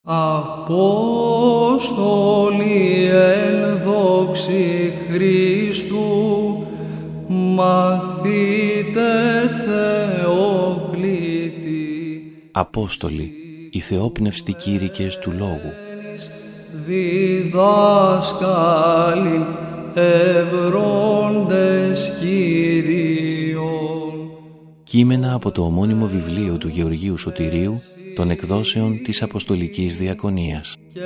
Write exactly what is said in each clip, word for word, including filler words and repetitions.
Απόστολοι εν δόξη Χριστού, μαθήτε Θεόκλητη. Απόστολοι, οι θεόπνευστοι κήρυκες του Λόγου. Διδάσκαλοι ευρώντες Κύριον. Κείμενα από το ομώνυμο βιβλίο του Γεωργίου Σωτηρίου των εκδόσεων της Αποστολικής Διακονίας. Και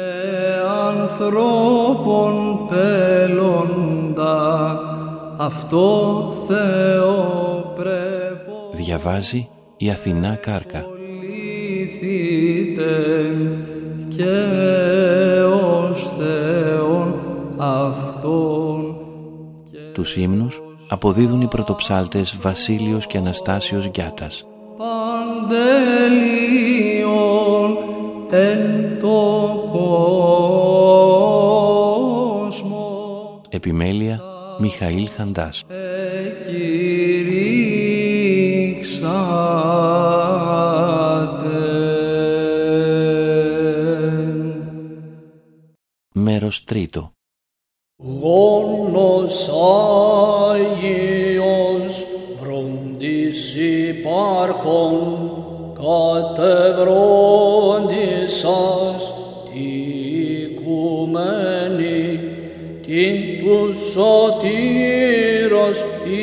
ανθρώπων πέλοντα αυτό Θεοπρέπο. Διαβάζει η Αθηνά Κάρκα. Και ως Θεόν αυτόν. Τους ύμνους αποδίδουν οι πρωτοψάλτες Βασίλειος και Αναστάσιος Γιάτας. Παντελείων εν το κόσμο. Επιμέλεια Μιχαήλ Χαντάς. Μέρος τρίτο. Γόνος Άγιος βροντις υπάρχων κατευρώντισσας τη οικουμένη την του σωτήρος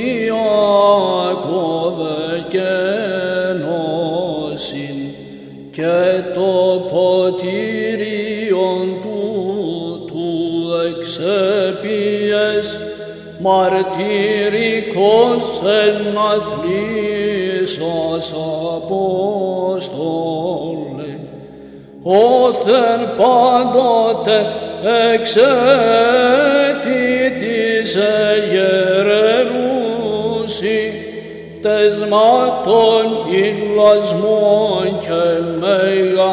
Ιακώβε και νόσιν και το ποτήριον τούτου εξέπιες μαρτυρικός εν αθλήσας Απόστολε, όθεν πάντοτε εξαίτητης εγερερούσι τεσμάτων ηλασμών και μέγα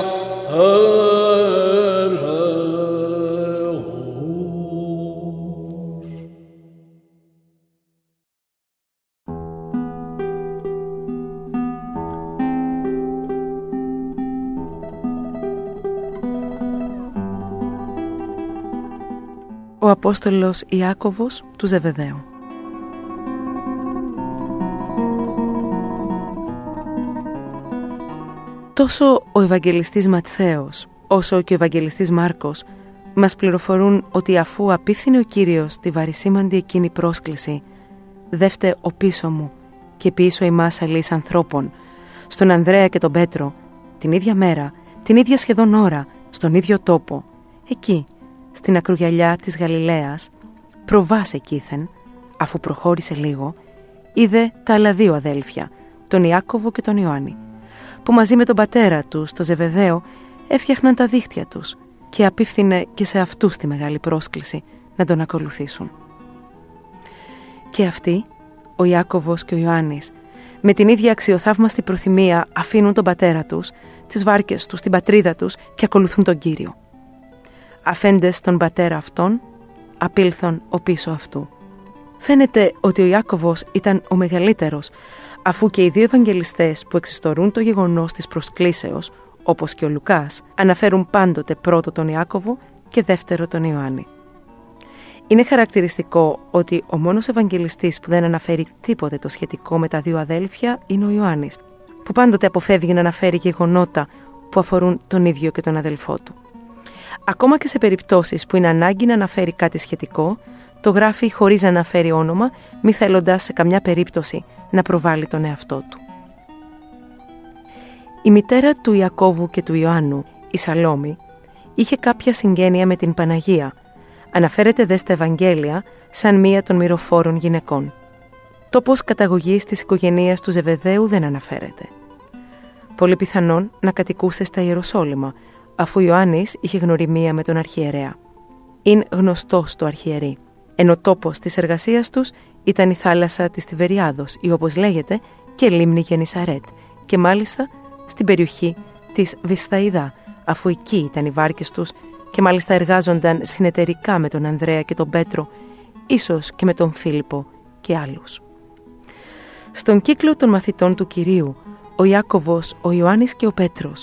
Ο Απόστολος Ιάκωβος του Ζεβεδαίου. Τόσο ο Ευαγγελιστής Ματθαίος όσο και ο Ευαγγελιστής Μάρκος μας πληροφορούν ότι αφού απίφθινε ο Κύριος τη βαρισίμαντη εκείνη πρόσκληση «Δεύτε ο πίσω μου και πίσω ημάς αλής ανθρώπων» στον Ανδρέα και τον Πέτρο, την ίδια μέρα, την ίδια σχεδόν ώρα, στον ίδιο τόπο, εκεί, στην ακρογιαλιά της Γαλιλαίας, προβάς εκείθεν, αφού προχώρησε λίγο, είδε τα άλλα δύο αδέλφια, τον Ιάκωβο και τον Ιωάννη, που μαζί με τον πατέρα τους, το Ζεβεδαίο, έφτιαχναν τα δίχτυα τους και απίφθινε και σε αυτούς τη μεγάλη πρόσκληση να τον ακολουθήσουν. Και αυτοί, ο Ιάκωβος και ο Ιωάννης, με την ίδια αξιοθαύμαστη προθυμία αφήνουν τον πατέρα τους, τις βάρκες τους, την πατρίδα τους και ακολουθούν τον Κύριο. Αφέντες τον πατέρα αυτόν, απήλθον ο πίσω αυτού. Φαίνεται ότι ο Ιάκωβος ήταν ο μεγαλύτερος, αφού και οι δύο Ευαγγελιστές που εξιστορούν το γεγονός της προσκλήσεως, όπως και ο Λουκάς, αναφέρουν πάντοτε πρώτο τον Ιάκωβο και δεύτερο τον Ιωάννη. Είναι χαρακτηριστικό ότι ο μόνος Ευαγγελιστής που δεν αναφέρει τίποτε το σχετικό με τα δύο αδέλφια είναι ο Ιωάννης, που πάντοτε αποφεύγει να αναφέρει γεγονότα που αφορούν τον ίδιο και τον αδελφό του. Ακόμα και σε περιπτώσεις που είναι ανάγκη να αναφέρει κάτι σχετικό, το γράφει χωρίς να αναφέρει όνομα, μη θέλοντας σε καμιά περίπτωση να προβάλλει τον εαυτό του. Η μητέρα του Ιακώβου και του Ιωάννου, η Σαλόμη, είχε κάποια συγγένεια με την Παναγία. Αναφέρεται δε στα Ευαγγέλια σαν μία των μυροφόρων γυναικών. Τόπος καταγωγής της οικογένειας του Ζεβεδαίου δεν αναφέρεται. Πολύ πιθανόν να κατοικούσε στα Ιεροσόλυμα, αφού Ιωάννης είχε γνωριμία με τον αρχιερέα. Είναι γνωστός του αρχιερεί, ενώ τόπος της εργασίας τους ήταν η θάλασσα της Τιβεριάδος ή όπως λέγεται και λίμνη Γενισαρέτ και μάλιστα στην περιοχή της Βυσθαϊδά, αφού εκεί ήταν οι βάρκες τους και μάλιστα εργάζονταν συνεταιρικά με τον Ανδρέα και τον Πέτρο, ίσως και με τον Φίλιππο και άλλους. Στον κύκλο των μαθητών του Κυρίου, ο Ιάκωβος, ο Ιωάννης και ο Πέτρος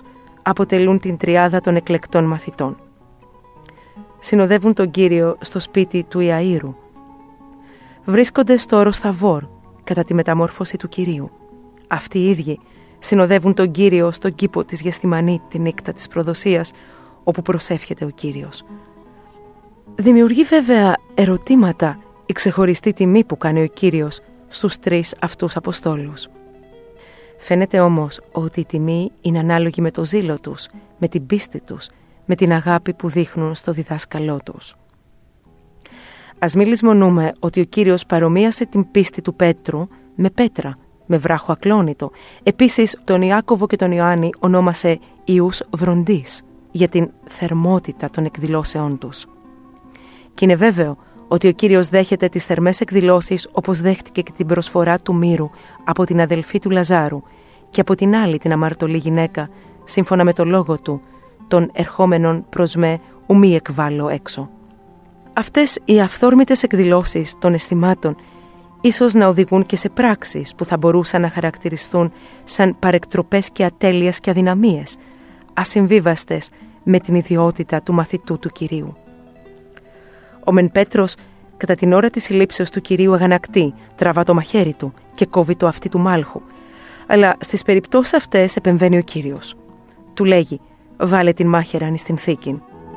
αποτελούν την τριάδα των εκλεκτών μαθητών. Συνοδεύουν τον Κύριο στο σπίτι του Ιαΐρου. Βρίσκονται στο όρος Θαβόρ κατά τη μεταμόρφωση του Κυρίου. Αυτοί οι ίδιοι συνοδεύουν τον Κύριο στον κήπο της Γεστημανή τη νύχτα της προδοσίας, όπου προσεύχεται ο Κύριος. Δημιουργεί βέβαια ερωτήματα η ξεχωριστή τιμή που κάνει ο Κύριος στους τρεις αυτούς Αποστόλους. Φαίνεται όμως ότι η τιμή είναι ανάλογη με το ζήλο τους, με την πίστη τους, με την αγάπη που δείχνουν στο διδάσκαλό τους. Ας μην λησμονούμε ότι ο Κύριος παρομοίασε την πίστη του Πέτρου με πέτρα, με βράχο ακλόνητο. Επίσης τον Ιάκωβο και τον Ιωάννη ονόμασε ιούς βροντής για την θερμότητα των εκδηλώσεών τους. Και είναι βέβαιο ότι ο Κύριος δέχεται τις θερμές εκδηλώσεις, όπως δέχτηκε και την προσφορά του μύρου από την αδελφή του Λαζάρου και από την άλλη την αμαρτωλή γυναίκα, σύμφωνα με το λόγο του, των ερχόμενων προς με ου μη εκβάλλω έξω. Αυτές οι αυθόρμητες εκδηλώσεις των αισθημάτων ίσως να οδηγούν και σε πράξεις που θα μπορούσαν να χαρακτηριστούν σαν παρεκτροπές και ατέλειες και αδυναμίες, ασυμβίβαστες με την ιδιότητα του μαθητού του Κυρίου. Ο μεν Πέτρος κατά την ώρα της συλλήψεως του Κυρίου αγανακτεί, τραβά το μαχαίρι του και κόβει το αυτί του μάλχου. Αλλά στις περιπτώσεις αυτές επεμβαίνει ο Κύριος. Του λέγει «Βάλε την μάχαιραν εις την θήκην».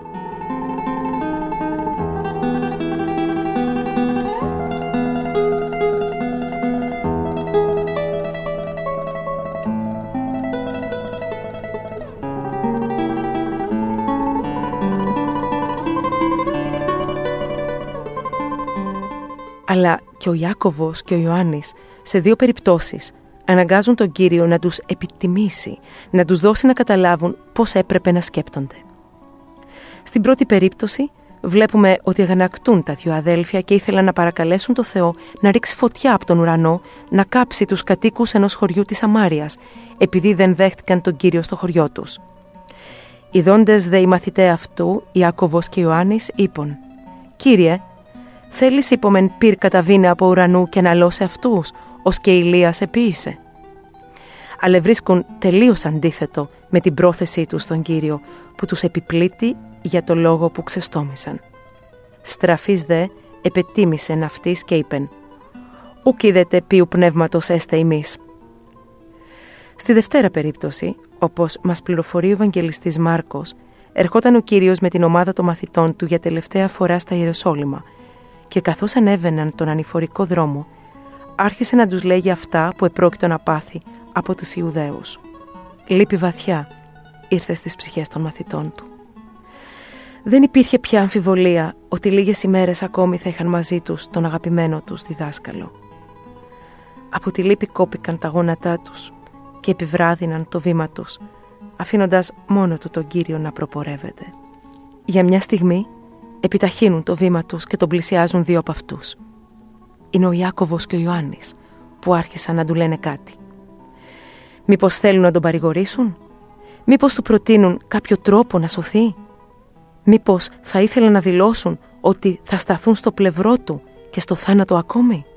Αλλά και ο Ιάκωβος και ο Ιωάννης σε δύο περιπτώσεις αναγκάζουν τον Κύριο να τους επιτιμήσει, να τους δώσει να καταλάβουν πώς έπρεπε να σκέπτονται. Στην πρώτη περίπτωση βλέπουμε ότι αγανακτούν τα δύο αδέλφια και ήθελαν να παρακαλέσουν το Θεό να ρίξει φωτιά από τον ουρανό, να κάψει τους κατοίκους ενός χωριού της Σαμάριας, επειδή δεν δέχτηκαν τον Κύριο στο χωριό τους. Ιδώντες δε οι μαθηταί αυτού, Ιάκωβος και Ιωάννης, είπον «Κύριε, θέλεις είπομεν πυρ καταβήνε από ουρανού και αναλώσε αυτούς, ως και Ηλίας επίησε». Αλλά βρίσκουν τελείως αντίθετο με την πρόθεσή τους στον Κύριο, που τους επιπλήττει για το λόγο που ξεστόμησαν. Στραφής δε επετίμησεν αυτής και είπεν «Ουκ είδετε ποιου πνεύματος έστε ημείς». Στη δευτέρα περίπτωση, όπως μας πληροφορεί ο Ευαγγελιστής Μάρκος, ερχόταν ο Κύριος με την ομάδα των μαθητών του για τελευταία φορά στα Ιεροσόλυμα και καθώς ανέβαιναν τον ανηφορικό δρόμο, άρχισε να τους λέγει αυτά που επρόκειτο να πάθει από τους Ιουδαίους. Λύπη βαθιά ήρθε στις ψυχές των μαθητών του. Δεν υπήρχε πια αμφιβολία ότι λίγες ημέρες ακόμη θα είχαν μαζί τους τον αγαπημένο τους διδάσκαλο. Από τη λύπη κόπηκαν τα γόνατά τους και επιβράδυναν το βήμα τους, αφήνοντας μόνο του τον Κύριο να προπορεύεται. Για μια στιγμή επιταχύνουν το βήμα τους και τον πλησιάζουν δύο από αυτούς. Είναι ο Ιάκωβος και ο Ιωάννης που άρχισαν να του λένε κάτι. Μήπως θέλουν να τον παρηγορήσουν? Μήπως του προτείνουν κάποιο τρόπο να σωθεί? Μήπως θα ήθελαν να δηλώσουν ότι θα σταθούν στο πλευρό του και στο θάνατο ακόμη?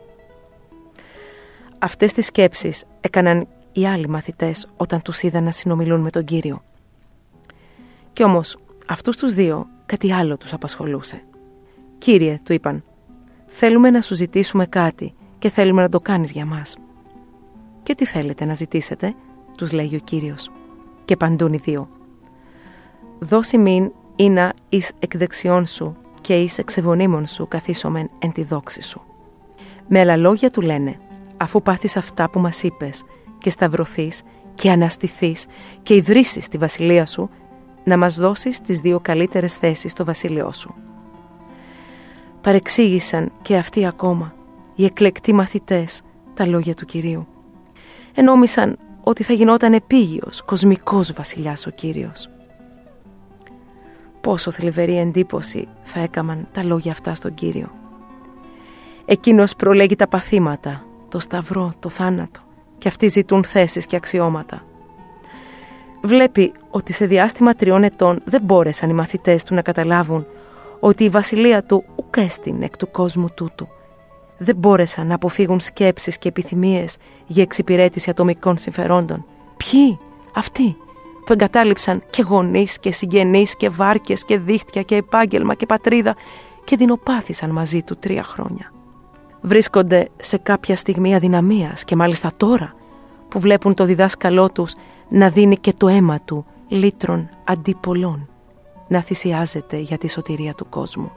Αυτές τις σκέψεις έκαναν οι άλλοι μαθητές όταν τους είδαν να συνομιλούν με τον Κύριο. Κι όμως αυτούς τους δύο κάτι άλλο τους απασχολούσε. «Κύριε», του είπαν, «θέλουμε να σου ζητήσουμε κάτι και θέλουμε να το κάνεις για μας». «Και τι θέλετε να ζητήσετε?» τους λέγει ο Κύριος. Και απαντούν οι δύο. «Δώσει μην ήνα εις εκδεξιών σου και εις εξεβονίμων σου καθίσομεν εν τη δόξη σου». Με άλλα λόγια του λένε, αφού πάθεις αυτά που μας είπες και σταυρωθείς και αναστηθείς και ιδρύσεις τη βασιλεία σου, να μας δώσεις τις δύο καλύτερες θέσεις στο βασίλειό σου. Παρεξήγησαν και αυτοί ακόμα, οι εκλεκτοί μαθητές, τα λόγια του Κυρίου. Ενόμισαν ότι θα γινόταν επίγειος, κοσμικός βασιλιάς ο Κύριος. Πόσο θλιβερή εντύπωση θα έκαμαν τα λόγια αυτά στον Κύριο. Εκείνος προλέγει τα παθήματα, το σταυρό, το θάνατο, και αυτοί ζητούν θέσεις και αξιώματα. Βλέπει ότι σε διάστημα τριών ετών δεν μπόρεσαν οι μαθητές του να καταλάβουν ότι η βασιλεία του ουκ έστιν εκ του κόσμου τούτου. Δεν μπόρεσαν να αποφύγουν σκέψεις και επιθυμίες για εξυπηρέτηση ατομικών συμφερόντων. Ποιοι? Αυτοί που εγκατάλειψαν και γονείς και συγγενείς και βάρκες και δίχτυα και επάγγελμα και πατρίδα και δεινοπάθησαν μαζί του τρία χρόνια. Βρίσκονται σε κάποια στιγμή αδυναμίας και μάλιστα τώρα που βλέπουν το διδάσκαλό τους να δίνει και το αίμα του λύτρων αντί πολλών, να θυσιάζεται για τη σωτηρία του κόσμου.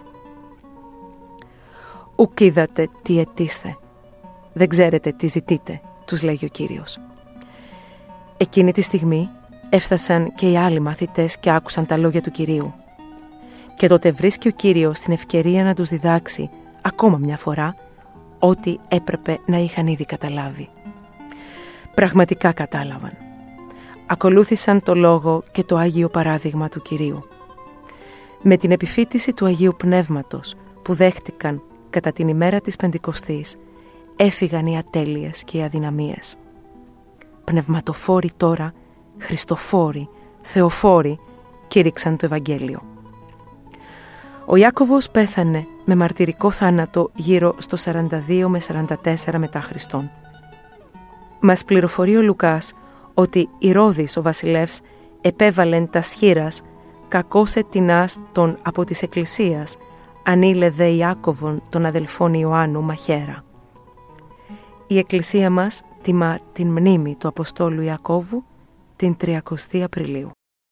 «Ουκ είδατε τι αιτήστε, δεν ξέρετε τι ζητείτε», τους λέγει ο Κύριος. Εκείνη τη στιγμή έφτασαν και οι άλλοι μαθητές και άκουσαν τα λόγια του Κυρίου. Και τότε βρίσκει ο Κύριος την ευκαιρία να τους διδάξει ακόμα μια φορά ό,τι έπρεπε να είχαν ήδη καταλάβει. Πραγματικά κατάλαβαν. Ακολούθησαν το λόγο και το Άγιο παράδειγμα του Κυρίου. Με την επιφύτηση του Αγίου Πνεύματος που δέχτηκαν κατά την ημέρα της Πεντηκοστής, έφυγαν οι ατέλειες και οι αδυναμίες. Πνευματοφόροι τώρα, Χριστοφόροι, Θεοφόροι κήρυξαν το Ευαγγέλιο. Ο Ιάκωβος πέθανε με μαρτυρικό θάνατο γύρω στο σαράντα δύο με σαράντα τέσσερα μετά Χριστόν. Μας πληροφορεί ο Λουκάς ότι Ηρώδης ο βασιλεύς επέβαλεν τα σχήρας κακώς ετινάς τον από της εκκλησίας, ανήλε δε Ιάκωβον των αδελφών Ιωάννου μαχαίρα. Η εκκλησία μας τιμά την μνήμη του Αποστόλου Ιακώβου την τριακοστή Απριλίου.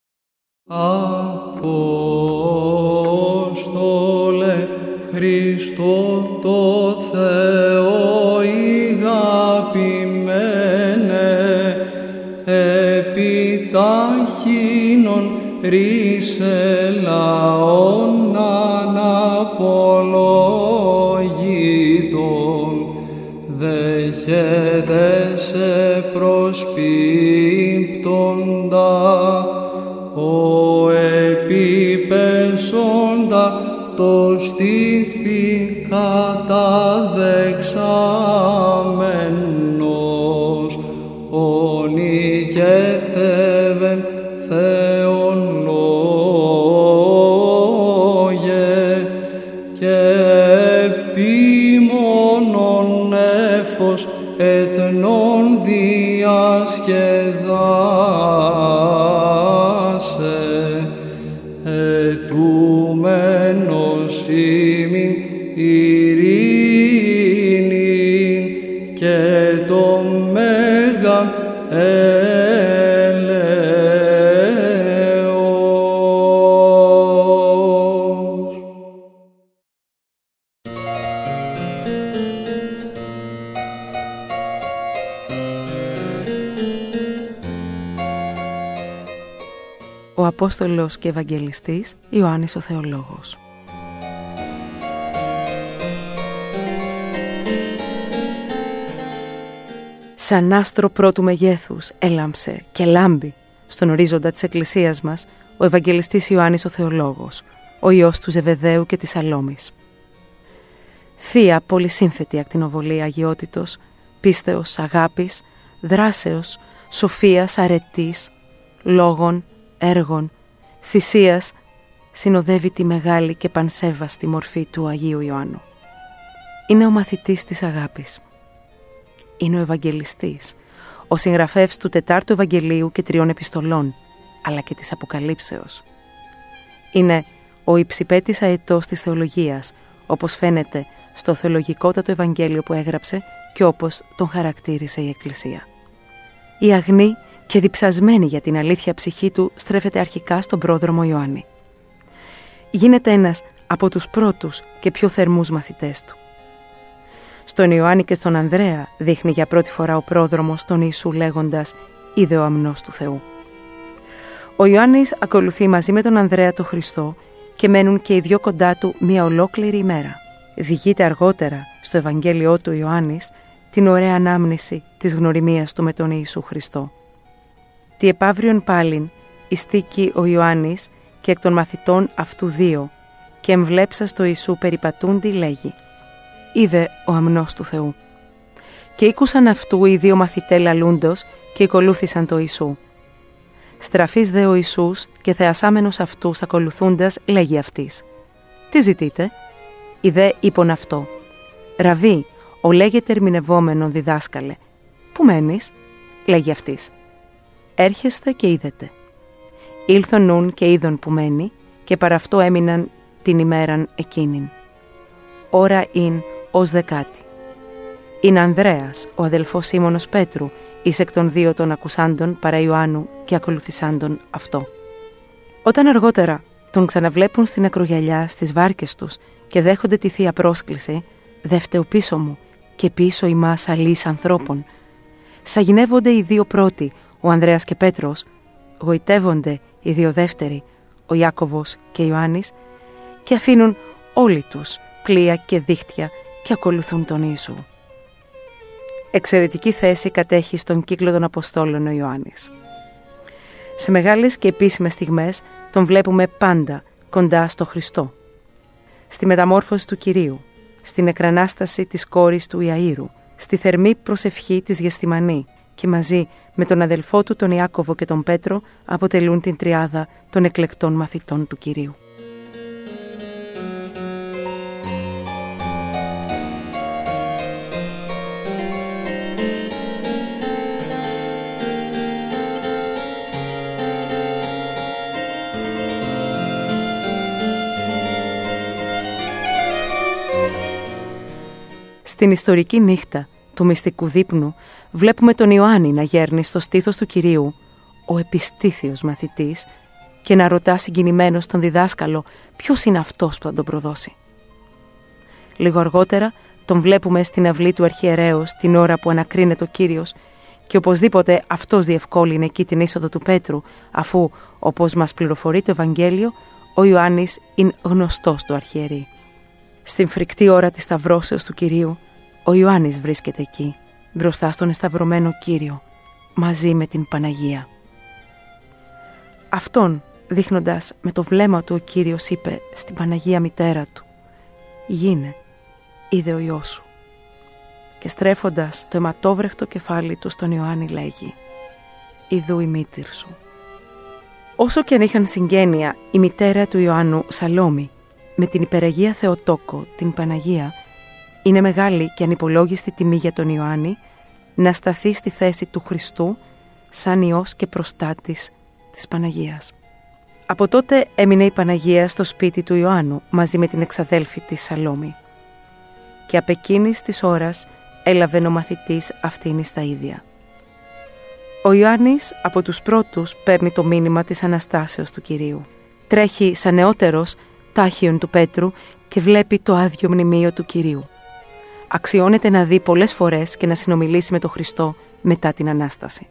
Απόστολε Χριστό το Θεό ηγαπημένε, επιταχύνων ρίσε λαών αναπολογήτων, δέχεται σε προσπίπτοντα, ο επιπέσοντα το στήθη καταδεξάμενος, ο νικέτευεν Θεόν λόγε και επίμονον νέφος εθνών διασκεδάσε, ετούμενος ημιν ειρήνην και το μέγαν έλεος. Ο Απόστολος και Ευαγγελιστής Ιωάννης ο Θεολόγος. Σαν άστρο πρώτου μεγέθους έλαμψε και λάμπει στον ορίζοντα της εκκλησίας μας ο Ευαγγελιστής Ιωάννης ο Θεολόγος, ο ιός του Ζεβεδαίου και της Σαλόμης. Θεία πολυσύνθετη ακτινοβολία αγιότητος, πίστεως, αγάπης, δράσεως, σοφίας, αρετής, λόγων, έργων, θυσίας, συνοδεύει τη μεγάλη και πανσέβαστη μορφή του Αγίου Ιωάννου. Είναι ο μαθητής της αγάπης. Είναι ο Ευαγγελιστής, ο συγγραφεύς του Τετάρτου Ευαγγελίου και τριών επιστολών, αλλά και της Αποκαλύψεως. Είναι ο υψηπέτης αετός της θεολογίας, όπως φαίνεται στο θεολογικότατο Ευαγγέλιο που έγραψε και όπως τον χαρακτήρισε η Εκκλησία. Η αγνή και διψασμένη για την αλήθεια ψυχή του στρέφεται αρχικά στον πρόδρομο Ιωάννη. Γίνεται ένας από τους πρώτους και πιο θερμούς μαθητές του. Στον Ιωάννη και στον Ανδρέα δείχνει για πρώτη φορά ο πρόδρομος τον Ιησού λέγοντας «Είδε ο αμνός του Θεού». Ο Ιωάννης ακολουθεί μαζί με τον Ανδρέα τον Χριστό και μένουν και οι δυο κοντά του μία ολόκληρη ημέρα. Διηγείται αργότερα στο Ευαγγέλιό του Ιωάννης την ωραία ανάμνηση της γνωριμίας του με τον Ιησού Χριστό. Τι επαύριον πάλιν ειστήκει ο Ιωάννης και εκ των μαθητών αυτού δύο και εμβλέψας το Ιησού περιπατούντι λέγει «Είδε ο αμνός του Θεού». Και ήκουσαν αυτού οι δύο μαθητέ λαλούντος και ακολούθησαν το Ιησού. Στραφής δε ο Ιησούς και θεασάμενος αυτούς ακολουθούντας λέγει αυτής «Τι ζητείτε?» Η δε είπον αυτό «Ραβί, ο λέγεται ερμηνευόμενον διδάσκαλε, πού μένεις?» Λέγει αυτής έρχεστε και είδετε. Ήλθον νουν και είδον που μένει, και παρά αυτό έμειναν την ημέραν εκείνην. Ώρα ειν ως δεκάτη. Είναι Ανδρέας, ο αδελφός Σίμωνος Πέτρου, εις εκ των δύο των ακουσάντων παρά Ιωάννου και ακολουθησάντων αυτό. Όταν αργότερα τον ξαναβλέπουν στην ακρογιαλιά στις βάρκες τους και δέχονται τη θεία πρόσκληση, «Δεύτε πίσω μου και πίσω ημάς αλής ανθρώπων». Σαγηνεύονται οι δύο πρώτοι, ο Ανδρέας και Πέτρος, γοητεύονται οι δύο δεύτεροι, ο Ιάκωβος και Ιωάννης, και αφήνουν όλοι τους πλοία και δίχτυα και ακολουθούν τον Ιησού. Εξαιρετική θέση κατέχει στον κύκλο των Αποστόλων ο Ιωάννης. Σε μεγάλες και επίσημες στιγμές τον βλέπουμε πάντα κοντά στο Χριστό. Στη μεταμόρφωση του Κυρίου, στην εκρανάσταση της κόρης του Ιαΐρου, στη θερμή προσευχή της Γεσθημανή, και μαζί με τον αδελφό του τον Ιάκωβο και τον Πέτρο αποτελούν την τριάδα των εκλεκτών μαθητών του Κυρίου. Στην ιστορική νύχτα του μυστικού δείπνου βλέπουμε τον Ιωάννη να γέρνει στο στήθος του Κυρίου, ο επιστήθιος μαθητής, και να ρωτά συγκινημένος τον διδάσκαλο ποιος είναι αυτός που θα τον προδώσει. Λίγο αργότερα τον βλέπουμε στην αυλή του αρχιερέως την ώρα που ανακρίνεται ο Κύριος, και οπωσδήποτε αυτός διευκόλυνε εκεί την είσοδο του Πέτρου, αφού, όπως μας πληροφορεί το Ευαγγέλιο, ο Ιωάννης είναι γνωστός του αρχιερεί. Στην φρικτή ώρα της σταυρώσεως του Κυρίου, ο Ιωάννης βρίσκεται εκεί, μπροστά στον εσταυρωμένο Κύριο, μαζί με την Παναγία. Αυτόν, δείχνοντας με το βλέμμα του, ο Κύριος είπε στην Παναγία μητέρα του, «Γίνε, είδε ο Υιός σου». Και στρέφοντας το αιματόβρεχτο κεφάλι του στον Ιωάννη λέγει, «Ιδού η μήτηρ σου». Όσο και αν είχαν συγγένεια η μητέρα του Ιωάννου, Σαλόμη, με την υπεραγία Θεοτόκο, την Παναγία, είναι μεγάλη και ανυπολόγιστη τιμή για τον Ιωάννη να σταθεί στη θέση του Χριστού σαν Υιός και προστάτης της Παναγίας. Από τότε έμεινε η Παναγία στο σπίτι του Ιωάννου μαζί με την εξαδέλφη της Σαλόμη. Και απ' εκείνης της ώρας έλαβε ο μαθητής αυτήν στα ίδια. Ο Ιωάννης από τους πρώτους παίρνει το μήνυμα της Αναστάσεως του Κυρίου. Τρέχει σαν νεότερος τάχιον του Πέτρου και βλέπει το άδειο μνημείο του Κυρίου. Αξιώνεται να δει πολλές φορές και να συνομιλήσει με τον Χριστό μετά την Ανάσταση.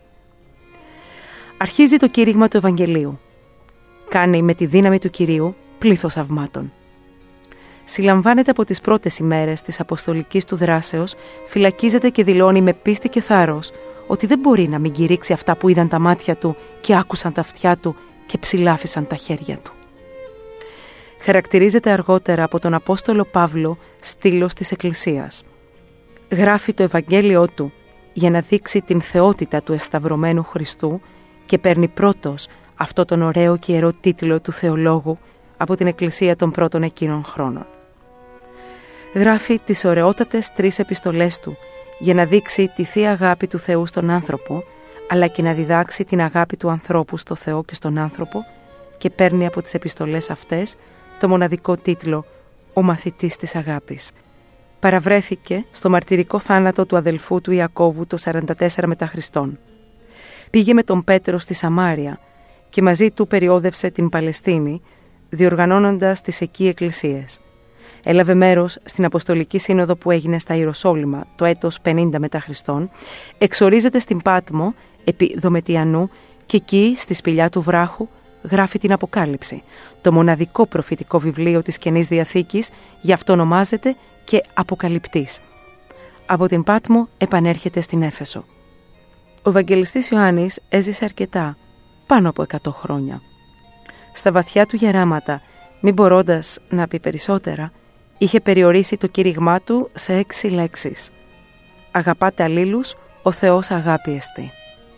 Αρχίζει το κήρυγμα του Ευαγγελίου. Κάνει με τη δύναμη του Κυρίου πλήθος θαυμάτων. Συλλαμβάνεται από τις πρώτες ημέρες της αποστολικής του δράσεως, φυλακίζεται και δηλώνει με πίστη και θάρρος ότι δεν μπορεί να μην κηρύξει αυτά που είδαν τα μάτια του και άκουσαν τα αυτιά του και ψηλάφισαν τα χέρια του. Χαρακτηρίζεται αργότερα από τον Απόστολο Παύλο στήλος της Εκκλησίας. Γράφει το Ευαγγέλιό του για να δείξει την θεότητα του εσταυρωμένου Χριστού και παίρνει πρώτος αυτό τον ωραίο και ιερό τίτλο του θεολόγου από την Εκκλησία των πρώτων εκείνων χρόνων. Γράφει τις ωραιότατες τρεις επιστολές του για να δείξει τη θεία αγάπη του Θεού στον άνθρωπο, αλλά και να διδάξει την αγάπη του ανθρώπου στο Θεό και στον άνθρωπο, και παίρνει από τις επιστολές αυτές το μοναδικό τίτλο «Ο μαθητής της αγάπης». Παραβρέθηκε στο μαρτυρικό θάνατο του αδελφού του Ιακώβου το σαράντα τέσσερα μετά Χριστόν. Πήγε με τον Πέτρο στη Σαμάρια και μαζί του περιόδευσε την Παλαιστίνη, διοργανώνοντας τις εκεί εκκλησίες. Έλαβε μέρος στην Αποστολική Σύνοδο που έγινε στα Ιεροσόλυμα το έτος πενήντα μετά Χριστόν, εξορίζεται στην Πάτμο επί Δομετιανού και εκεί, στη σπηλιά του βράχου, γράφει την Αποκάλυψη, το μοναδικό προφητικό βιβλίο της Καινής Διαθήκης, γι' αυτό ονομάζεται και Αποκαλυπτής. Από την Πάτμο επανέρχεται στην Έφεσο. Ο Ευαγγελιστής Ιωάννης έζησε αρκετά, πάνω από εκατό χρόνια. Στα βαθιά του γεράματα, μη μπορώντας να πει περισσότερα, είχε περιορίσει το κήρυγμά του σε έξι λέξεις. «Αγαπάτε αλλήλους, ο Θεός αγάπη εστί».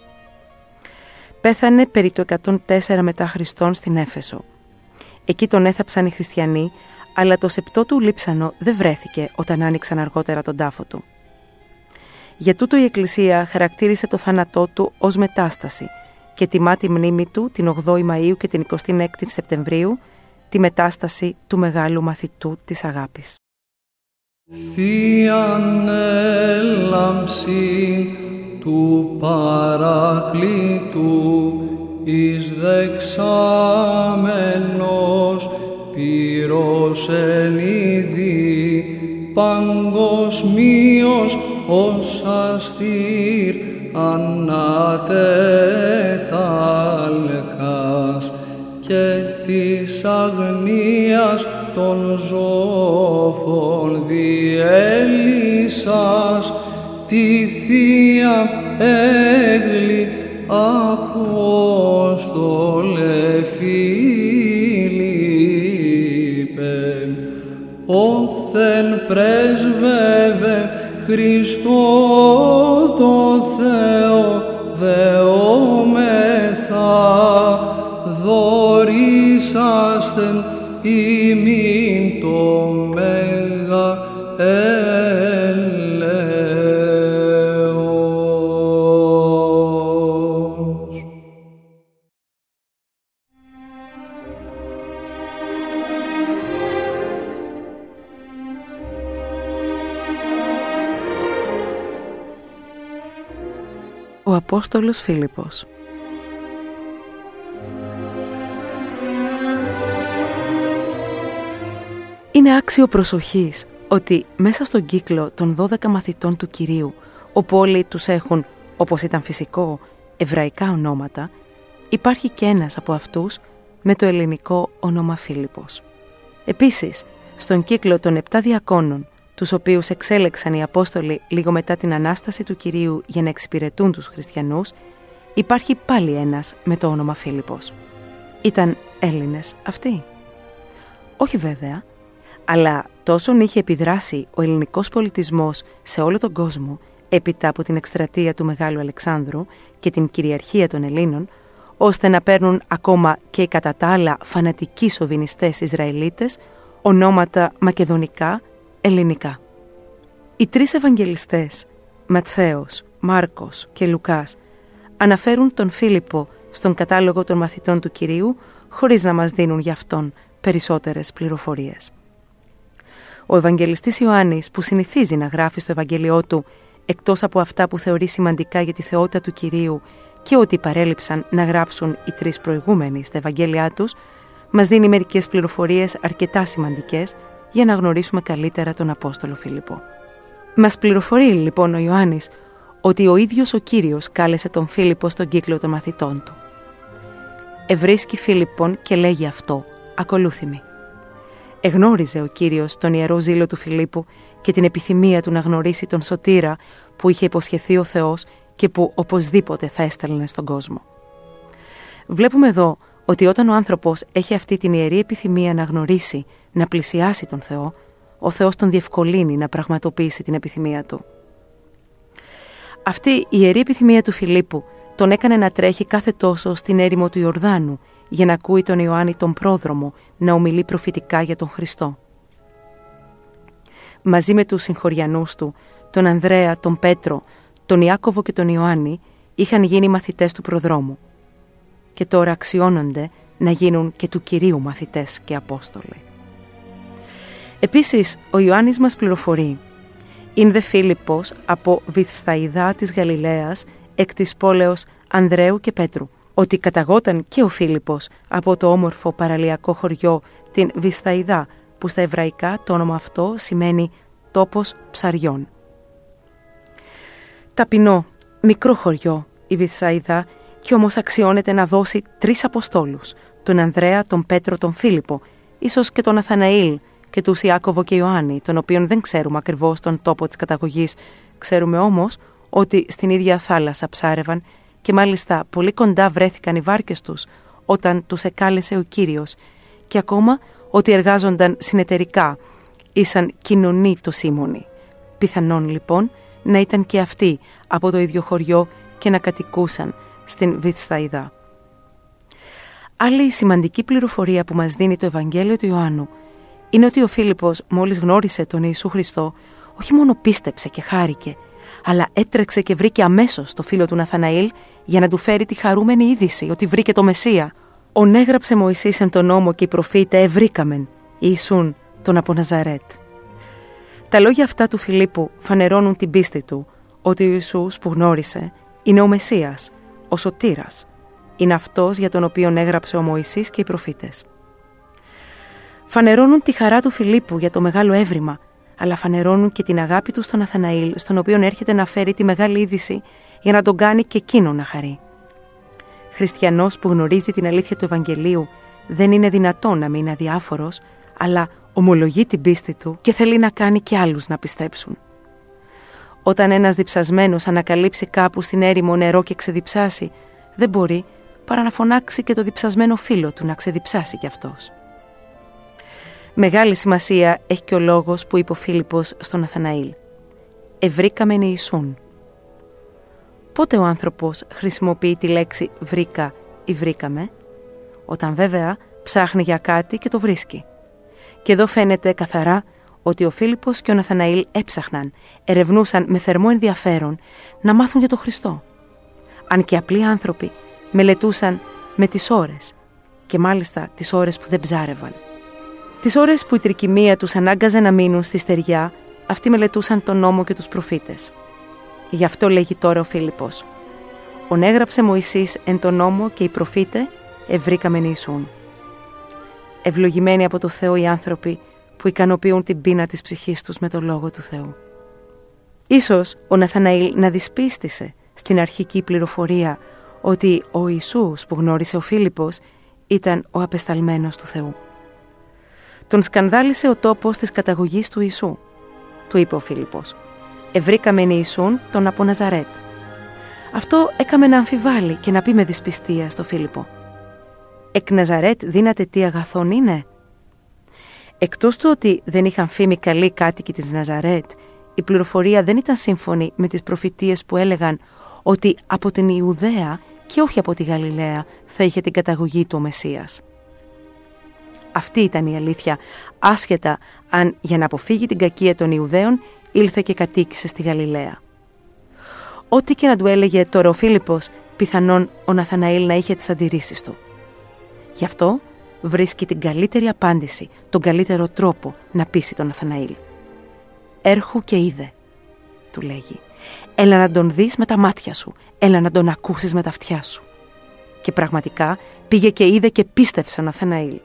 Πέθανε περί το εκατόν τέσσερα μετά Χριστόν στην Έφεσο. Εκεί τον έθαψαν οι χριστιανοί, αλλά το σεπτό του λείψανο δεν βρέθηκε όταν άνοιξαν αργότερα τον τάφο του. Για τούτο η Εκκλησία χαρακτήρισε το θάνατό του ως μετάσταση και τιμά τη μνήμη του την ογδόη Μαΐου και την εικοστή έκτη Σεπτεμβρίου, τη μετάσταση του μεγάλου μαθητού της αγάπης. Θείαν έλαμψη του Παρακλήτου εις δεξάμενος πυρός εν είδη παγκοσμίως ως αστήρ ανατετάλκας και της αγνίας των ζώφων διέλυσας τη Θεία έγλη Απόστολε Φίλιππε, όθεν πρέσβευε Χριστό το Θεό δεόμεθα, δωρήσαστεν ημίν το μέγα έλεος. Ο Απόστολος Φίλιππος. Είναι άξιο προσοχής ότι μέσα στον κύκλο των δώδεκα μαθητών του Κυρίου, όπου όλοι τους έχουν, όπως ήταν φυσικό, εβραϊκά ονόματα, υπάρχει και ένας από αυτούς με το ελληνικό όνομα Φίλιππος. Επίσης, στον κύκλο των επτά διακόνων, τους οποίους εξέλεξαν οι Απόστολοι λίγο μετά την Ανάσταση του Κυρίου για να εξυπηρετούν τους χριστιανούς, υπάρχει πάλι ένας με το όνομα Φίλιππος. Ήταν Έλληνες αυτοί? Όχι βέβαια, αλλά τόσον είχε επιδράσει ο ελληνικός πολιτισμός σε όλο τον κόσμο έπειτα από την εκστρατεία του Μεγάλου Αλεξάνδρου και την κυριαρχία των Ελλήνων, ώστε να παίρνουν ακόμα και οι κατά τα άλλα φανατικοί σοβινιστές Ισραηλίτες ονόματα μακεδονικά, ελληνικά. Οι τρεις Ευαγγελιστές, Ματθαίος, Μάρκος και Λουκάς, αναφέρουν τον Φίλιππο στον κατάλογο των μαθητών του Κυρίου, χωρίς να μας δίνουν γι' αυτόν περισσότερες πληροφορίες. Ο Ευαγγελιστής Ιωάννης, που συνηθίζει να γράφει στο Ευαγγέλιό του, εκτός από αυτά που θεωρεί σημαντικά για τη θεότητα του Κυρίου και ότι παρέλειψαν να γράψουν οι τρεις προηγούμενοι στα Ευαγγέλια τους, μας δίνει μερικές πληροφορίες αρκετά σημαντικές για να γνωρίσουμε καλύτερα τον Απόστολο Φίλιππο. Μας πληροφορεί λοιπόν ο Ιωάννης ότι ο ίδιος ο Κύριος κάλεσε τον Φίλιππο στον κύκλο των μαθητών του. Ευρίσκει Φίλιππον και λέγει αυτό, ακολούθημη. Εγνώριζε ο Κύριος τον ιερό ζήλο του Φιλίππου και την επιθυμία του να γνωρίσει τον Σωτήρα που είχε υποσχεθεί ο Θεός και που οπωσδήποτε θα έστελνε στον κόσμο. Βλέπουμε εδώ ότι όταν ο άνθρωπος έχει αυτή την ιερή επιθυμία να γνωρίσει, να πλησιάσει τον Θεό, ο Θεός τον διευκολύνει να πραγματοποιήσει την επιθυμία του. Αυτή η ιερή επιθυμία του Φιλίππου τον έκανε να τρέχει κάθε τόσο στην έρημο του Ιορδάνου για να ακούει τον Ιωάννη τον πρόδρομο να ομιλεί προφητικά για τον Χριστό. Μαζί με τους συγχωριανούς του, τον Ανδρέα, τον Πέτρο, τον Ιάκωβο και τον Ιωάννη, είχαν γίνει μαθητές του προδρόμου. Και τώρα αξιώνονται να γίνουν και του Κυρίου μαθητές και Απόστολοι. Επίσης, ο Ιωάννης μας πληροφορεί «Ειν δε Φίλιππος από Βηθσαϊδά της Γαλιλαίας, εκ της πόλεως Ανδρέου και Πέτρου», ότι καταγόταν και ο Φίλιππος από το όμορφο παραλιακό χωριό την Βηθσαϊδά, που στα εβραϊκά το όνομα αυτό σημαίνει «τόπος ψαριών». Ταπεινό, μικρό χωριό η Βηθσαϊδά, και όμως αξιώνεται να δώσει τρεις Αποστόλους, τον Ανδρέα, τον Πέτρο, τον Φίλιππο, ίσως και τον Αθαναήλ και τους Ιάκωβο και Ιωάννη, τον οποίον δεν ξέρουμε ακριβώς τον τόπο της καταγωγής. Ξέρουμε όμως ότι στην ίδια θάλασσα ψάρευαν και μάλιστα πολύ κοντά βρέθηκαν οι βάρκες τους όταν τους εκάλεσε ο Κύριος, και ακόμα ότι εργάζονταν συνεταιρικά, ήσαν κοινωνοί το Σίμωνοι. Πιθανόν λοιπόν να ήταν και αυτοί από το ίδιο χωριό και να κατοικούσαν στην Βηθσαϊδά. Άλλη σημαντική πληροφορία που μας δίνει το Ευαγγέλιο του Ιωάννου είναι ότι ο Φίλιππος, μόλις γνώρισε τον Ιησού Χριστό, όχι μόνο πίστεψε και χάρηκε, αλλά έτρεξε και βρήκε αμέσως το φίλο του Ναθαναήλ για να του φέρει τη χαρούμενη είδηση ότι βρήκε το Μεσσία. «Ον έγραψε Μωυσής εν τον νόμο και οι προφήτε ευρήκαμεν, Ιησούν τον από Ναζαρέτ». Τα λόγια αυτά του Φιλίππου φανερώνουν την πίστη του ότι ο Ιησούς που γνώρισε είναι ο Μεσσίας, ο Σωτήρας. Είναι αυτός για τον οποίον έγραψε ο Μωυσής και οι προφήτες. Φανερώνουν τη χαρά του Φιλίππου για το μεγάλο έβριμα, αλλά φανερώνουν και την αγάπη του στον Ναθαναήλ, στον οποίον έρχεται να φέρει τη μεγάλη είδηση για να τον κάνει και εκείνο να χαρεί. Χριστιανός που γνωρίζει την αλήθεια του Ευαγγελίου δεν είναι δυνατόν να μείνει αδιάφορος, αλλά ομολογεί την πίστη του και θέλει να κάνει και άλλους να πιστέψουν. Όταν ένας διψασμένος ανακαλύψει κάπου στην έρημο νερό και ξεδιψάσει, δεν μπορεί παρά να φωνάξει και το διψασμένο φίλο του να ξεδιψάσει κι αυτός. Μεγάλη σημασία έχει και ο λόγος που είπε ο Φίλιππος στον Ναθαναήλ. «Ευρήκαμεν Ιησούν». Πότε ο άνθρωπος χρησιμοποιεί τη λέξη «βρήκα» ή «βρήκαμε»? Όταν βέβαια ψάχνει για κάτι και το βρίσκει. Και εδώ φαίνεται καθαρά ότι ο Φίλιππος και ο Ναθαναήλ έψαχναν, ερευνούσαν με θερμό ενδιαφέρον να μάθουν για τον Χριστό. Αν και απλοί άνθρωποι μελετούσαν με τις ώρες, και μάλιστα τις ώρες που δεν ψάρευαν. Τις ώρες που η τρικυμία τους ανάγκαζε να μείνουν στη στεριά, αυτοί μελετούσαν τον νόμο και τους προφήτες. Γι' αυτό λέγει τώρα ο Φίλιππος. «Ον έγραψε Μωυσής εν τον νόμο και οι προφήτε ευρήκαμεν Ιησούν». Ευλογημένοι από το Θεό οι άνθρωποι που ικανοποιούν την πείνα της ψυχής τους με το Λόγο του Θεού. Ίσως ο Ναθαναήλ να δυσπίστησε στην αρχική πληροφορία ότι ο Ιησούς που γνώρισε ο Φίλιππος ήταν ο απεσταλμένος του Θεού. Τον σκανδάλισε ο τόπος της καταγωγής του Ιησού. Του είπε ο Φίλιππος. «Ευρήκαμεν Ιησούν τον από Ναζαρέτ». Αυτό έκαμε να αμφιβάλλει και να πει με δυσπιστία στο Φίλιππο. «Εκ Ναζαρέτ δύναται τι αγαθόν είναι». Εκτός του ότι δεν είχαν φήμη καλοί κάτοικοι της Ναζαρέτ, η πληροφορία δεν ήταν σύμφωνη με τις προφητείες που έλεγαν ότι από την Ιουδαία και όχι από τη Γαλιλαία θα είχε την καταγωγή του ο Μεσσίας. Αυτή ήταν η αλήθεια, άσχετα αν για να αποφύγει την κακία των Ιουδαίων ήλθε και κατοίκησε στη Γαλιλαία. Ό,τι και να του έλεγε τώρα ο Φίλιππος, πιθανόν ο Ναθαναήλ να είχε τις αντιρρήσεις του. Γι' αυτό βρίσκει την καλύτερη απάντηση, τον καλύτερο τρόπο να πείσει τον Ναθαναήλ. «Έρχου και είδε», του λέγει. «Έλα να τον δεις με τα μάτια σου, έλα να τον ακούσεις με τα αυτιά σου». Και πραγματικά πήγε και είδε και πίστεψε ο Ναθαναήλ.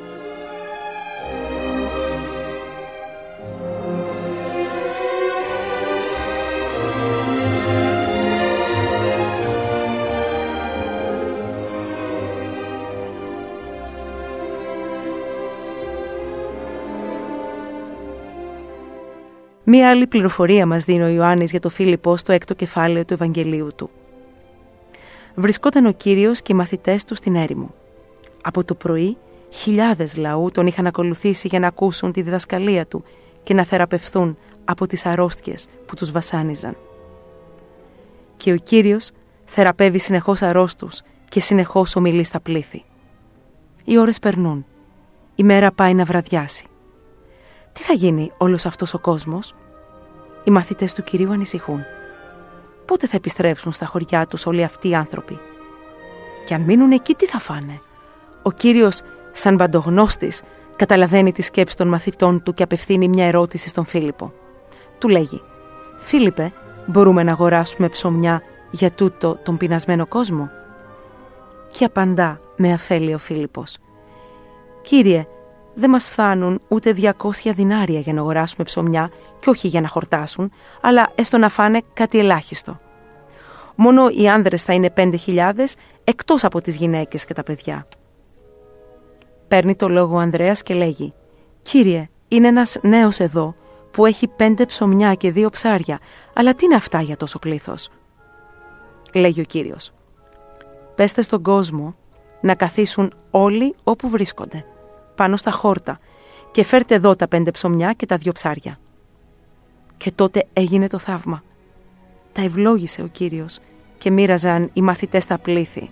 Μία άλλη πληροφορία μας δίνει ο Ιωάννης για το Φίλιππο στο έκτο κεφάλαιο του Ευαγγελίου του. Βρισκόταν ο Κύριος και οι μαθητές του στην έρημο. Από το πρωί, χιλιάδες λαού τον είχαν ακολουθήσει για να ακούσουν τη διδασκαλία του και να θεραπευθούν από τις αρρώστιες που τους βασάνιζαν. Και ο Κύριος θεραπεύει συνεχώς αρρώστους και συνεχώς ομιλεί στα πλήθη. Οι ώρες περνούν. Η μέρα πάει να βραδιάσει. Τι θα γίνει όλος αυτός ο κόσμος? Οι μαθητές του Κυρίου ανησυχούν. Πότε θα επιστρέψουν στα χωριά τους όλοι αυτοί οι άνθρωποι? Και αν μείνουν εκεί, τι θα φάνε? Ο Κύριος, σαν παντογνώστης, καταλαβαίνει τη σκέψη των μαθητών του και απευθύνει μια ερώτηση στον Φίλιππο. Του λέγει: «Φίλιππε, μπορούμε να αγοράσουμε ψωμιά για τούτο τον πεινασμένο κόσμο?» Και απαντά με αφέλεια ο Φίλιππος: «Κύριε, δεν μας φτάνουν ούτε διακόσια δινάρια για να αγοράσουμε ψωμιά και όχι για να χορτάσουν, αλλά έστω να φάνε κάτι ελάχιστο. Μόνο οι άνδρες θα είναι πέντε χιλιάδες, εκτός από τις γυναίκες και τα παιδιά». Παίρνει το λόγο ο Ανδρέας και λέγει: «Κύριε, είναι ένας νέος εδώ που έχει πέντε ψωμιά και δύο ψάρια, αλλά τι είναι αυτά για τόσο πλήθος?» Λέγει ο Κύριος: «Πέστε στον κόσμο να καθίσουν όλοι όπου βρίσκονται, πάνω στα χόρτα, και φέρτε εδώ τα πέντε ψωμιά και τα δύο ψάρια». Και τότε έγινε το θαύμα. Τα ευλόγησε ο Κύριος και μοίραζαν οι μαθητές τα πλήθη.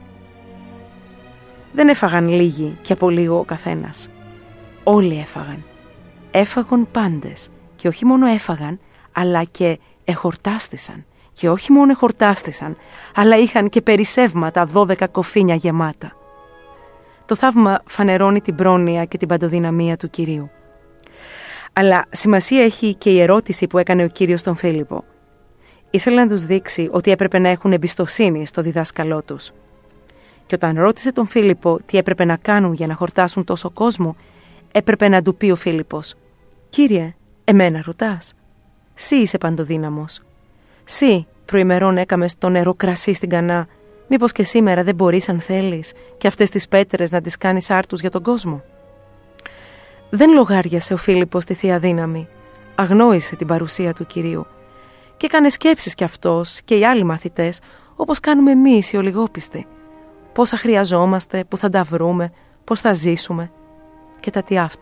Δεν έφαγαν λίγοι και από λίγο ο καθένας. Όλοι έφαγαν. Έφαγαν πάντες και όχι μόνο έφαγαν, αλλά και εχορτάστησαν και όχι μόνο χορτάστησαν, αλλά είχαν και περισσεύματα δώδεκα κοφίνια γεμάτα. Το θαύμα φανερώνει την πρόνοια και την παντοδυναμία του Κυρίου. Αλλά σημασία έχει και η ερώτηση που έκανε ο Κύριος στον Φίλιππο. Ήθελε να τους δείξει ότι έπρεπε να έχουν εμπιστοσύνη στο διδάσκαλό τους. Και όταν ρώτησε τον Φίλιππο τι έπρεπε να κάνουν για να χορτάσουν τόσο κόσμο, έπρεπε να του πει ο Φίλιππος: «Κύριε, εμένα ρωτάς? Συ είσαι παντοδύναμος. Συ προημερών έκαμες το νερό κρασί στην Κανά. Μήπως και σήμερα δεν μπορείς, αν θέλεις, και αυτές τις πέτρες να τις κάνεις άρτους για τον κόσμο?» Δεν λογάριασε ο Φίλιππος τη Θεία Δύναμη. Αγνόησε την παρουσία του Κυρίου. Και έκανε σκέψεις κι αυτός και οι άλλοι μαθητές, όπως κάνουμε εμείς οι ολιγόπιστοι. Πόσα χρειαζόμαστε, που θα τα βρούμε, πώς θα ζήσουμε και τα τι αυτά.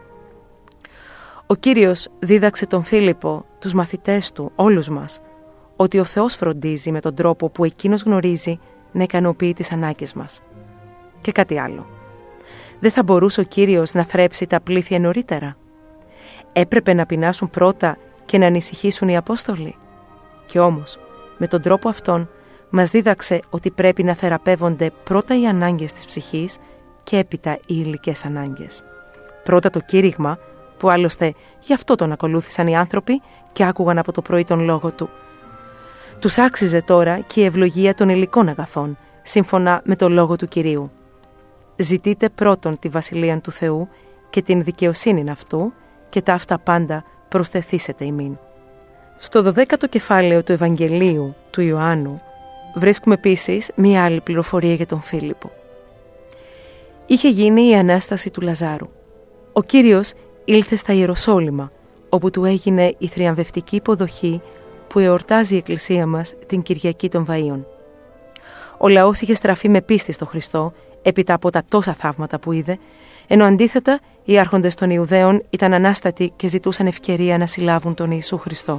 Ο Κύριος δίδαξε τον Φίλιππο, τους μαθητές του, όλους μας, ότι ο Θεός φροντίζει με τον τρόπο που Εκείνος γνωρίζει να ικανοποιεί τις ανάγκες μας. Και κάτι άλλο. Δεν θα μπορούσε ο Κύριος να θρέψει τα πλήθη νωρίτερα? Έπρεπε να πεινάσουν πρώτα και να ανησυχήσουν οι Απόστολοι? Και όμως, με τον τρόπο αυτόν, μας δίδαξε ότι πρέπει να θεραπεύονται πρώτα οι ανάγκες της ψυχής και έπειτα οι υλικές ανάγκες. Πρώτα το κήρυγμα, που άλλωστε γι' αυτό τον ακολούθησαν οι άνθρωποι και άκουγαν από το πρωί τον λόγο του. Τους άξιζε τώρα και η ευλογία των υλικών αγαθών, σύμφωνα με το λόγο του Κυρίου. «Ζητείτε πρώτον τη βασιλεία του Θεού και την δικαιοσύνη αυτού και τα αυτά πάντα προσθεθήσετε ημίν». Στο δωδέκατο κεφάλαιο του Ευαγγελίου του Ιωάννου βρίσκουμε επίσης μία άλλη πληροφορία για τον Φίλιππο. Είχε γίνει η Ανάσταση του Λαζάρου. Ο Κύριος ήλθε στα Ιεροσόλυμα, όπου του έγινε η θριαμβευτική υποδοχή που εορτάζει η Εκκλησία μας την Κυριακή των Βαΐων. Ο λαός είχε στραφεί με πίστη στο Χριστό έπειτα από τα τόσα θαύματα που είδε, ενώ αντίθετα οι άρχοντες των Ιουδαίων ήταν ανάστατοι και ζητούσαν ευκαιρία να συλλάβουν τον Ιησού Χριστό.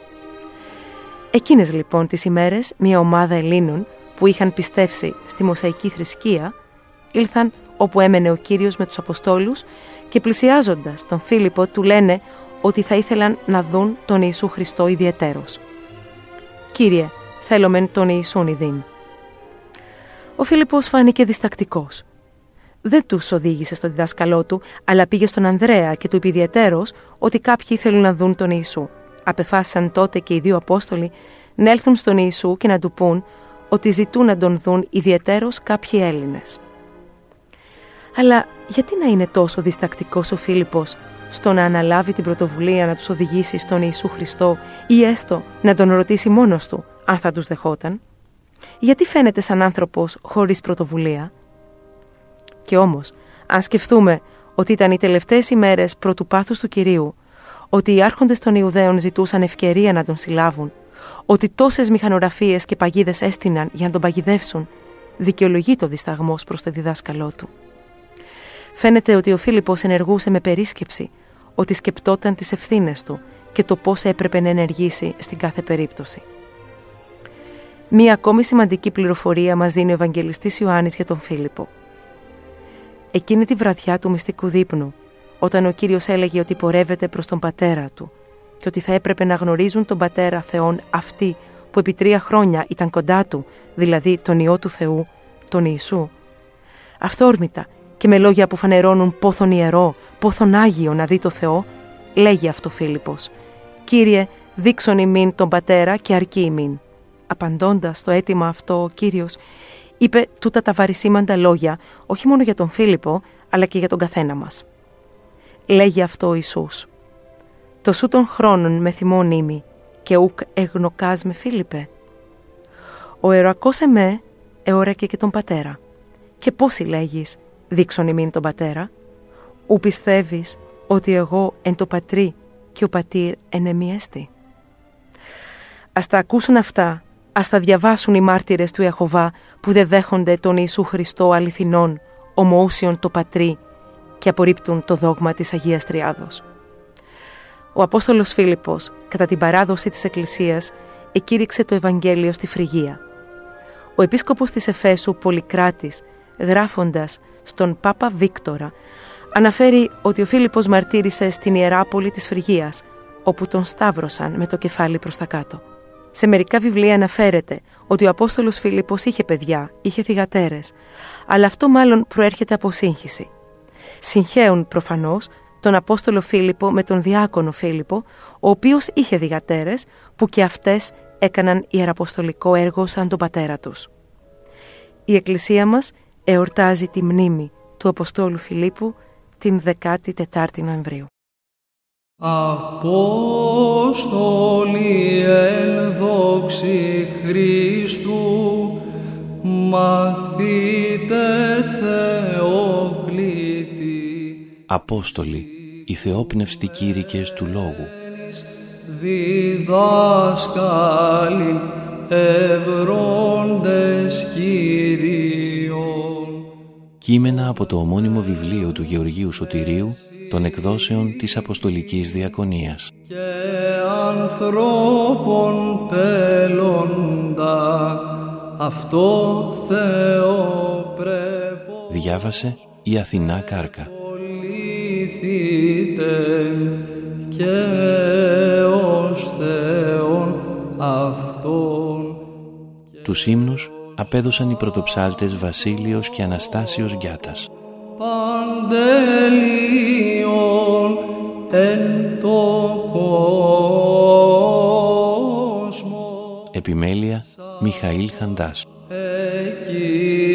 Εκείνες λοιπόν τις ημέρες μια ομάδα Ελλήνων που είχαν πιστεύσει στη Μωσαϊκή θρησκεία ήλθαν όπου έμενε ο Κύριος με τους Αποστόλους και πλησιάζοντας τον Φίλιππο του λένε ότι θα ήθελαν να δουν τον Ιησού Χριστό ιδιαιτέρως. «Κύριε, θέλομεν τον Ιησούν ειδήν». Ο Φίλιππος φάνηκε διστακτικός. Δεν τους οδήγησε στο διδάσκαλό του, αλλά πήγε στον Ανδρέα και του είπε ιδιαιτέρως ότι κάποιοι θέλουν να δουν τον Ιησού. Απεφάσισαν τότε και οι δύο Απόστολοι να έλθουν στον Ιησού και να του πούν ότι ζητούν να τον δουν ιδιαιτέρως κάποιοι Έλληνες. Αλλά γιατί να είναι τόσο διστακτικός ο Φίλιππος στο να αναλάβει την πρωτοβουλία να τους οδηγήσει στον Ιησού Χριστό ή έστω να τον ρωτήσει μόνος του αν θα τους δεχόταν? Γιατί φαίνεται σαν άνθρωπος χωρίς πρωτοβουλία? Και όμως, αν σκεφτούμε ότι ήταν οι τελευταίες ημέρες πρωτού πάθους του Κυρίου, ότι οι άρχοντες των Ιουδαίων ζητούσαν ευκαιρία να τον συλλάβουν, ότι τόσες μηχανογραφίες και παγίδες έστειναν για να τον παγιδεύσουν, δικαιολογεί το δισταγμός προς το διδάσκαλό του. Φαίνεται ότι ο Φίλιππος ενεργούσε με περίσκεψη, ότι σκεπτόταν τις ευθύνες του και το πώς έπρεπε να ενεργήσει στην κάθε περίπτωση. Μία ακόμη σημαντική πληροφορία μας δίνει ο Ευαγγελιστής Ιωάννης για τον Φίλιππο. Εκείνη τη βραδιά του μυστικού δείπνου, όταν ο Κύριος έλεγε ότι πορεύεται προς τον Πατέρα του και ότι θα έπρεπε να γνωρίζουν τον Πατέρα Θεόν αυτοί που επί τρία χρόνια ήταν κοντά του, δηλαδή τον Υιό του Θεού, τον Ιησού. Αυθόρμητα και με λόγια που φανερώνουν πόθον ιερό, πόθον άγιο να δει το Θεό, λέγει αυτό Φίλιππος: «Κύριε, δείξον ημίν τον Πατέρα και αρκεί ημίν». Απαντώντας στο αίτημα αυτό, ο Κύριος είπε τούτα τα βαρισίμαντα λόγια, όχι μόνο για τον Φίλιππο, αλλά και για τον καθένα μας. Λέγει αυτό ο Ιησούς: «Το σου των χρόνων με θυμών ήμι, και ουκ εγνοκάς με Φίλιππε. Ο ερωακός εμέ εώρακε και τον Πατέρα. Και πόσοι λέγεις, δείξον ημίν τον Πατέρα? Ου πιστεύεις ότι εγώ εν το Πατρί και ο Πατήρ εν εμεί εστι?» Ας τα ακούσουν αυτά, ας τα διαβάσουν οι μάρτυρες του Ιεχωβά που δεν δέχονται τον Ιησού Χριστό αληθινόν, ομοούσιον το Πατρί και απορρίπτουν το δόγμα της Αγίας Τριάδος. Ο Απόστολος Φίλιππος, κατά την παράδοση της Εκκλησίας, εκήρυξε το Ευαγγέλιο στη Φρυγία. Ο επίσκοπος της Εφέσου Πολυκράτης, γράφοντας στον Πάπα Βίκτορα, αναφέρει ότι ο Φίλιππος μαρτύρησε στην Ιεράπολη της Φρυγίας, όπου τον σταύρωσαν με το κεφάλι προς τα κάτω. Σε μερικά βιβλία αναφέρεται ότι ο Απόστολος Φίλιππος είχε παιδιά, είχε θυγατέρες, αλλά αυτό μάλλον προέρχεται από σύγχυση. Συγχέουν προφανώς τον Απόστολο Φίλιππο με τον διάκονο Φίλιππο, ο οποίος είχε θυγατέρες που και αυτές έκαναν ιεραποστολικό έργο σαν τον πατέρα τους. Η Εκκλησία μας εορτάζει τη μνήμη του Αποστόλου Φιλίππου την δεκάτη τετάρτη Νοεμβρίου. Απόστολοι εν δόξη Χριστού, μαθήτε Θεόκλητη. Απόστολοι, οι θεόπνευστοι κήρυκες του Λόγου. Διδάσκαλοι ευρώντες Κύριον. Κείμενα από το ομώνυμο βιβλίο του Γεωργίου Σωτηρίου των εκδόσεων της Αποστολικής Διακονίας. Και ανθρώπων πέλοντα αυτό Θεό πρέπο. Διάβασε η Αθηνά Κάρκα. Και ως Θεόν αυτόν. Τους ύμνους απέδωσαν οι πρωτοψάλτες Βασίλειος και Αναστάσιος Γιάτας. Παντελείων εν το κόσμο. Επιμέλεια Μιχαήλ Χαντάς. Εκεί